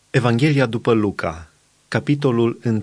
Evanghelia după Luca, capitolul 1.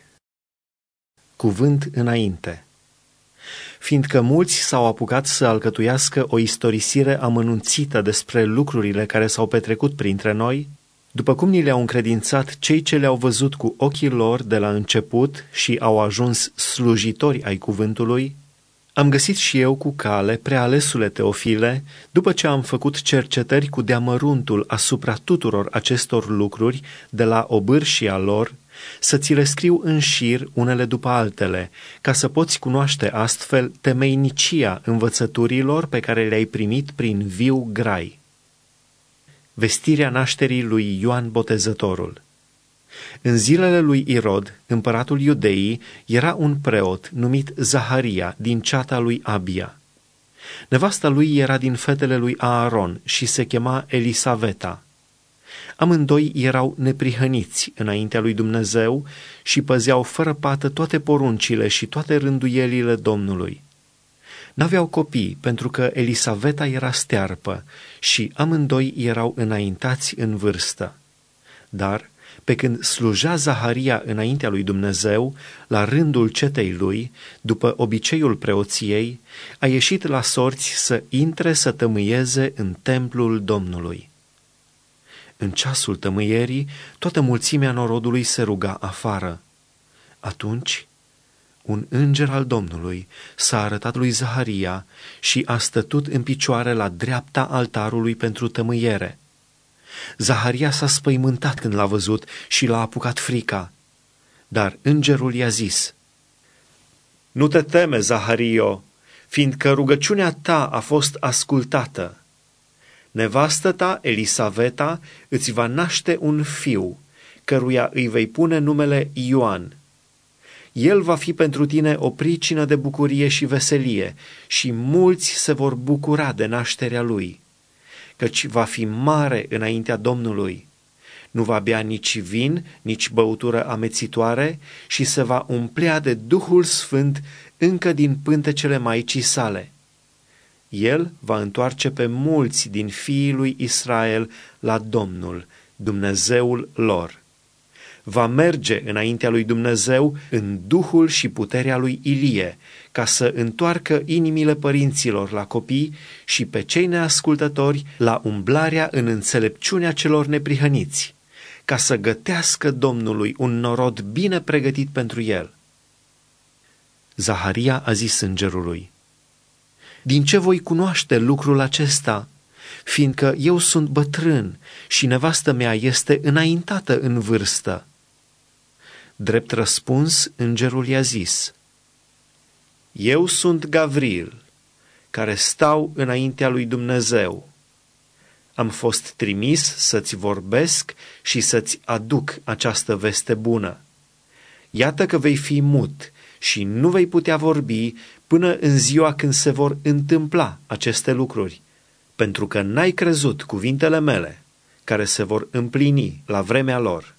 Cuvânt înainte. Fiindcă mulți s-au apucat să alcătuiască o istorisire amănunțită despre lucrurile care s-au petrecut printre noi, după cum ni le-au încredințat cei ce le-au văzut cu ochii lor de la început și au ajuns slujitori ai cuvântului, am găsit și eu cu cale, prealesule Teofile, după ce am făcut cercetări cu deamăruntul asupra tuturor acestor lucruri, de la obârșia lor, să ți le scriu în șir unele după altele, ca să poți cunoaște astfel temeinicia învățăturilor pe care le-ai primit prin viu grai. Vestirea nașterii lui Ioan Botezătorul. În zilele lui Irod, împăratul Iudeii, era un preot numit Zaharia din ceata lui Abia. Nevasta lui era din fetele lui Aaron și se chema Elisaveta. Amândoi erau neprihăniți înaintea lui Dumnezeu și păzeau fără pată toate poruncile și toate rânduielile Domnului. N-aveau copii pentru că Elisaveta era stearpă și amândoi erau înaintați în vârstă. Dar pe când slujea Zaharia înaintea lui Dumnezeu, la rândul cetei lui, după obiceiul preoției, a ieșit la sorți să intre să tămâieze în templul Domnului. În ceasul tămâierii, toată mulțimea norodului se ruga afară. Atunci, un înger al Domnului s-a arătat lui Zaharia și a stătut în picioare la dreapta altarului pentru tămâiere. Zaharia s-a spăimântat când l-a văzut și l-a apucat frica. Dar îngerul i-a zis: „Nu te teme, Zahario, fiindcă rugăciunea ta a fost ascultată. Nevastă ta, Elisaveta, îți va naște un fiu, căruia îi vei pune numele Ioan. El va fi pentru tine o pricină de bucurie și veselie și mulți se vor bucura de nașterea lui, căci va fi mare înaintea Domnului. Nu va bea nici vin, nici băutură amețitoare și se va umplea de Duhul Sfânt încă din pântecele maicii sale. El va întoarce pe mulți din fiii lui Israel la Domnul, Dumnezeul lor. Va merge înaintea lui Dumnezeu în duhul și puterea lui Ilie, ca să întoarcă inimile părinților la copii și pe cei neascultători la umblarea în înțelepciunea celor neprihăniți, ca să gătească Domnului un norod bine pregătit pentru el.” Zaharia a zis îngerului: „Din ce voi cunoaște lucrul acesta, fiindcă eu sunt bătrân și nevastă mea este înaintată în vârstă?” Drept răspuns, îngerul i-a zis: „Eu sunt Gavril, care stau înaintea lui Dumnezeu. Am fost trimis să-ți vorbesc și să-ți aduc această veste bună. Iată că vei fi mut și nu vei putea vorbi până în ziua când se vor întâmpla aceste lucruri, pentru că n-ai crezut cuvintele mele, care se vor împlini la vremea lor.”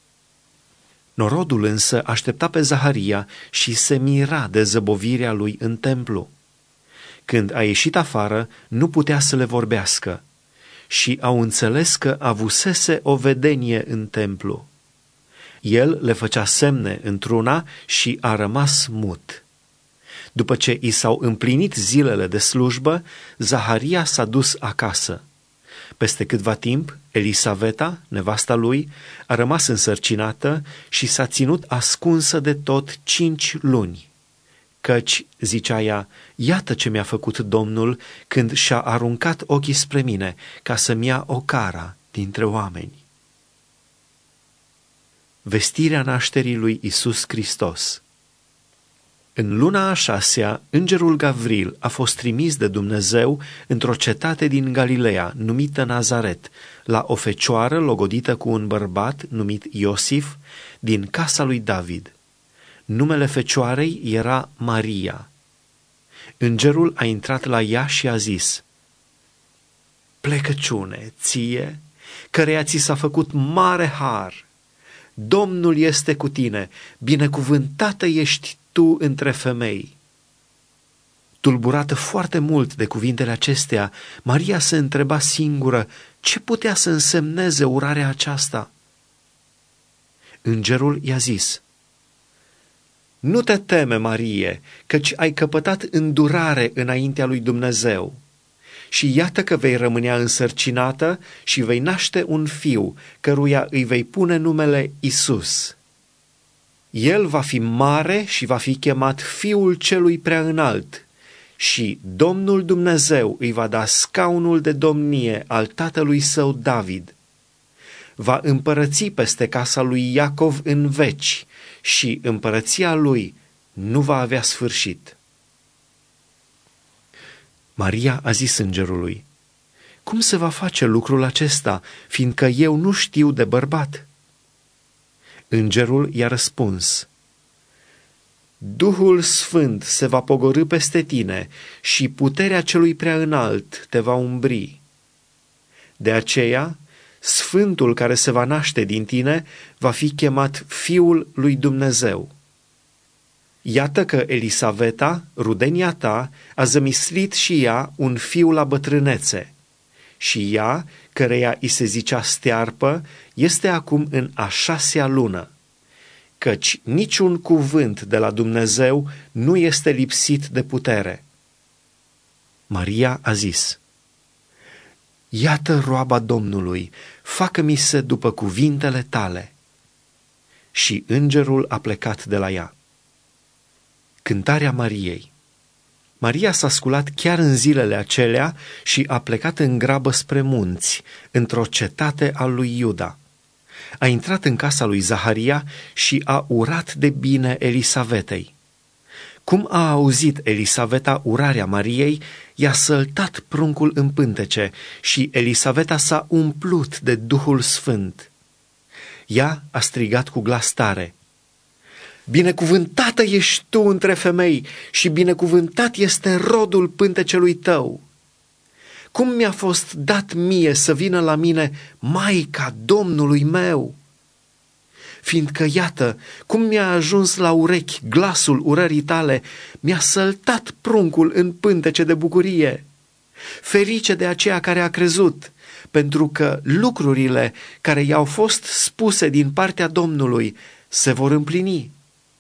Norodul însă aștepta pe Zaharia și se mira de zăbovirea lui în templu. Când a ieșit afară, nu putea să le vorbească și au înțeles că avusese o vedenie în templu. El le făcea semne într-una și a rămas mut. După ce i s-au împlinit zilele de slujbă, Zaharia s-a dus acasă. Peste câtva timp, Elisaveta, nevasta lui, a rămas însărcinată și s-a ținut ascunsă de tot 5 luni. Căci, zicea ea, iată ce mi-a făcut Domnul când și-a aruncat ochii spre mine, ca să-mi ia o cara dintre oameni. Vestirea nașterii lui Iisus Hristos. În luna a 6-a, îngerul Gavril a fost trimis de Dumnezeu într-o cetate din Galileea, numită Nazaret, la o fecioară logodită cu un bărbat numit Iosif, din casa lui David. Numele fecioarei era Maria. Îngerul a intrat la ea și a zis: „Plecăciune ție, căreia ți s-a făcut mare har! Domnul este cu tine, binecuvântată ești tu între femei.” Tulburată foarte mult de cuvintele acestea, Maria se întreba singură ce putea să însemneze urarea aceasta. Îngerul i-a zis: Nu te teme, Marie, căci ai căpătat îndurare înaintea lui Dumnezeu. Și iată că vei rămânea însărcinată și vei naște un fiu, căruia îi vei pune numele Isus. El va fi mare și va fi chemat Fiul Celui Preaînalt și Domnul Dumnezeu îi va da scaunul de domnie al tatălui său David. Va împărăți peste casa lui Iacov în veci și împărăția lui nu va avea sfârșit. Maria a zis îngerului: Cum se va face lucrul acesta, fiindcă eu nu știu de bărbat? Îngerul i-a răspuns: Duhul Sfânt se va pogorî peste tine și puterea Celui Preaînalt te va umbri. De aceea, Sfântul care se va naște din tine va fi chemat Fiul lui Dumnezeu. Iată că Elisaveta, rudenia ta, a zămislit și ea un fiu la bătrânețe. Și ea, căreia i se zicea stearpă, este acum în a 6-a lună. Căci niciun cuvânt de la Dumnezeu nu este lipsit de putere. Maria a zis: Iată roaba Domnului, facă-mi se după cuvintele tale. Și îngerul a plecat de la ea. Cântarea Mariei. Maria s-a sculat chiar în zilele acelea și a plecat în grabă spre munți, într-o cetate a lui Iuda. A intrat în casa lui Zaharia și a urat de bine Elisavetei. Cum a auzit Elisaveta urarea Mariei, i-a săltat pruncul în pântece și Elisaveta s-a umplut de Duhul Sfânt. Ea a strigat cu glas tare: Binecuvântată ești tu între femei și binecuvântat este rodul pântecelui tău. Cum mi-a fost dat mie să vină la mine Maica Domnului meu? Fiindcă, iată, cum mi-a ajuns la urechi glasul urării tale, mi-a săltat pruncul în pântece de bucurie. Ferice de aceea care a crezut, pentru că lucrurile care i-au fost spuse din partea Domnului se vor împlini.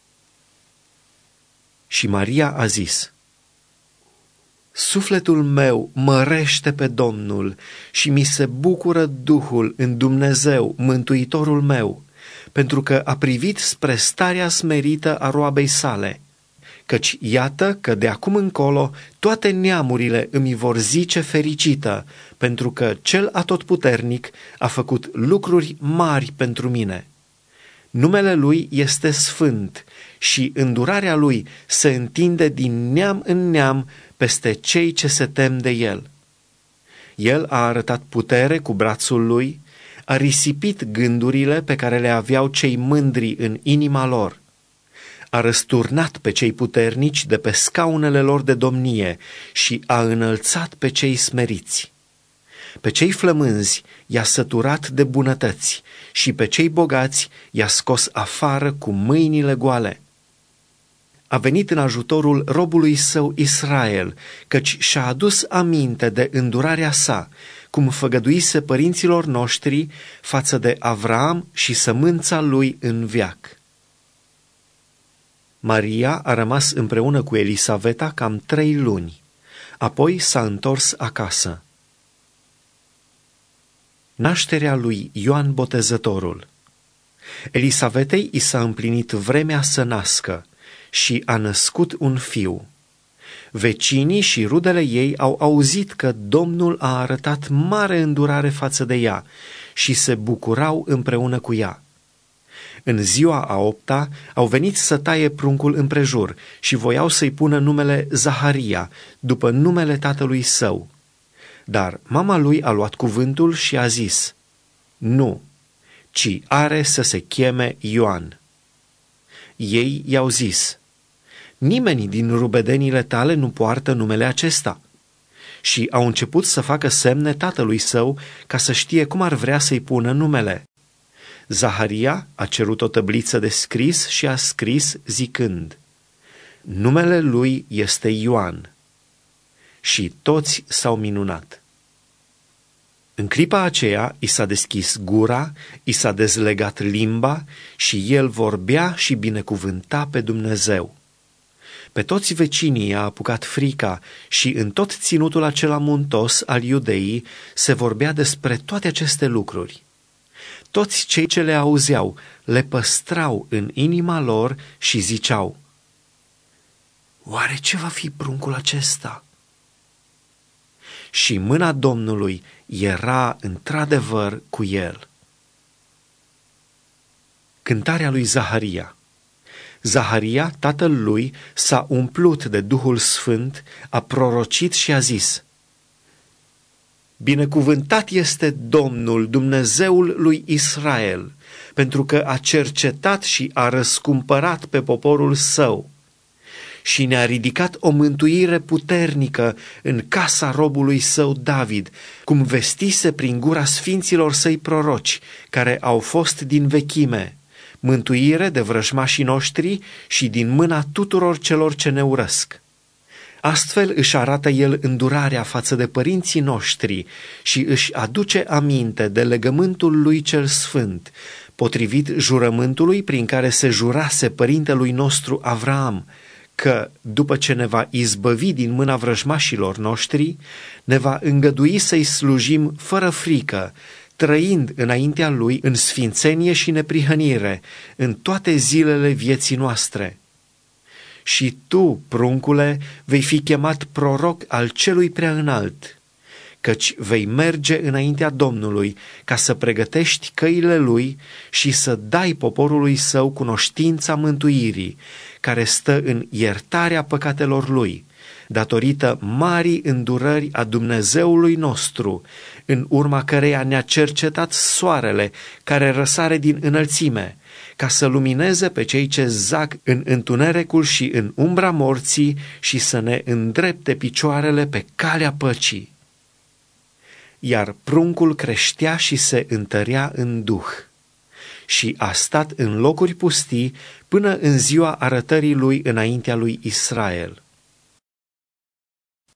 Și Maria a zis: Sufletul meu mărește pe Domnul și mi se bucură Duhul în Dumnezeu, Mântuitorul meu, pentru că a privit spre starea smerită a roabei sale. Căci iată că de acum încolo toate neamurile îmi vor zice fericită, pentru că Cel Atotputernic a făcut lucruri mari pentru mine. Numele Lui este sfânt și îndurarea Lui se întinde din neam în neam peste cei ce se tem de El. El a arătat putere cu brațul Lui, a risipit gândurile pe care le aveau cei mândri în inima lor. A răsturnat pe cei puternici de pe scaunele lor de domnie și a înălțat pe cei smeriți. Pe cei flămânzi i-a săturat de bunătăți și pe cei bogați i-a scos afară cu mâinile goale. A venit în ajutorul robului său Israel, căci și-a adus aminte de îndurarea sa, cum făgăduise părinților noștri față de Avraam și sămânța lui în veac. Maria a rămas împreună cu Elisaveta cam 3 luni, apoi s-a întors acasă. Nașterea lui Ioan Botezătorul. Elisavetei i s-a împlinit vremea să nască și a născut un fiu. Vecinii și rudele ei au auzit că Domnul a arătat mare îndurare față de ea și se bucurau împreună cu ea. În ziua a 8-a au venit să taie pruncul împrejur și voiau să-i pună numele Zaharia, după numele tatălui său. Dar mama lui a luat cuvântul și a zis: Nu, ci are să se cheme Ioan. Ei i-au zis: Nimeni din rubedenile tale nu poartă numele acesta. Și au început să facă semne tatălui său ca să știe cum ar vrea să-i pună numele. Zaharia a cerut o tăbliță de scris și a scris zicând: Numele lui este Ioan. Și toți s-au minunat. În clipa aceea i s-a deschis gura, i s-a dezlegat limba și el vorbea și binecuvânta pe Dumnezeu. Pe toți vecinii a apucat frica și în tot ținutul acela muntos al Iudeii se vorbea despre toate aceste lucruri. Toți cei ce le auzeau le păstrau în inima lor și ziceau: oare ce va fi pruncul acesta? Și mâna Domnului era într-adevăr cu el. Cântarea lui Zaharia. Zaharia, tatăl lui, s-a umplut de Duhul Sfânt, a prorocit și a zis: binecuvântat este Domnul, Dumnezeul lui Israel, pentru că a cercetat și a răscumpărat pe poporul său și ne-a ridicat o mântuire puternică în casa robului său David, cum vestise prin gura sfinților săi proroci, care au fost din vechime, mântuire de vrăjmașii noștri și din mâna tuturor celor ce ne urăsc. Astfel își arată el îndurarea față de părinții noștri și își aduce aminte de legământul lui cel sfânt, potrivit jurământului prin care se jurase părintelui nostru Avraam, că, după ce ne va izbăvi din mâna vrăjmașilor noștri, ne va îngădui să-i slujim fără frică, trăind înaintea lui în sfințenie și neprihănire, în toate zilele vieții noastre. Și tu, pruncule, vei fi chemat proroc al celui prea înalt, căci vei merge înaintea Domnului ca să pregătești căile lui și să dai poporului său cunoștința mântuirii, care stă în iertarea păcatelor lui, datorită marii îndurări a Dumnezeului nostru, în urma căreia ne-a cercetat soarele care răsare din înălțime, ca să lumineze pe cei ce zac în întunericul și în umbra morții și să ne îndrepte picioarele pe calea păcii. Iar pruncul creștea și se întărea în duh și a stat în locuri pustii până în ziua arătării lui înaintea lui Israel.